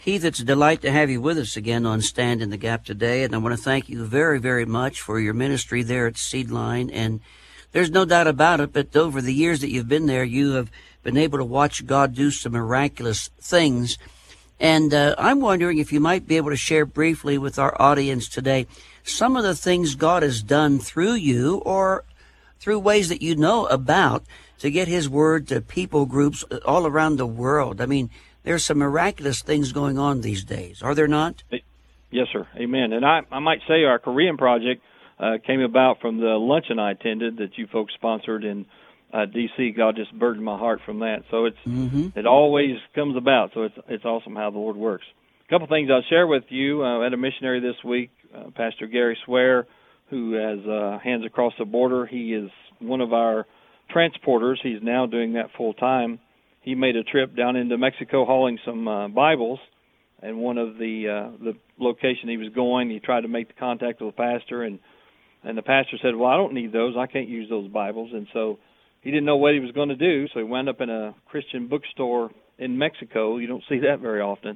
Keith, it's a delight to have you with us again on Stand in the Gap today, and I want to thank you very, very much for your ministry there at Seedline. And there's no doubt about it, but over the years that you've been there, you have been able to watch God do some miraculous things. And I'm wondering if you might be able to share briefly with our audience today some of the things God has done through you or through ways that you know about to get His Word to people groups all around the world. I mean, there's some miraculous things going on these days, are there not? Yes, sir. Amen. And I might say our Korean project came about from the luncheon I attended that you folks sponsored in D.C. God just burdened my heart from that. So it always comes about. So it's awesome how the Lord works. A couple things I'll share with you. I had a missionary this week, Pastor Gary Swear, who has Hands Across the Border. He is one of our transporters. He's now doing that full time. He made a trip down into Mexico hauling some Bibles, and one of the location he was going, he tried to make the contact with the pastor, and the pastor said, well, I don't need those. I can't use those Bibles. And so he didn't know what he was going to do, so he wound up in a Christian bookstore in Mexico. You don't see that very often.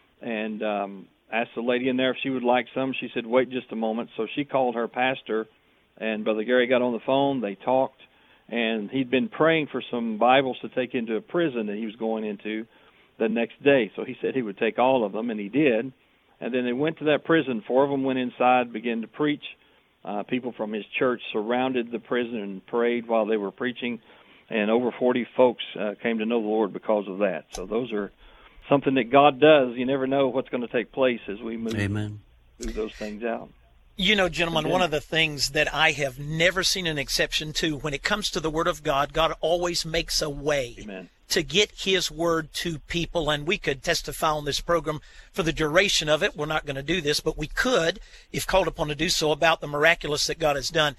And asked the lady in there if she would like some. She said, wait just a moment. So she called her pastor, and Brother Gary got on the phone. They talked. And he'd been praying for some Bibles to take into a prison that he was going into the next day. So he said he would take all of them, and he did. And then they went to that prison. 4 of them went inside, began to preach. People from his church surrounded the prison and prayed while they were preaching. And over 40 folks came to know the Lord because of that. So those are something that God does. You never know what's going to take place as we move through those things out. You know, gentlemen, one of the things that I have never seen an exception to when it comes to the Word of God, God always makes a way to get His Word to people. And we could testify on this program for the duration of it. We're not going to do this, but we could, if called upon to do so, about the miraculous that God has done.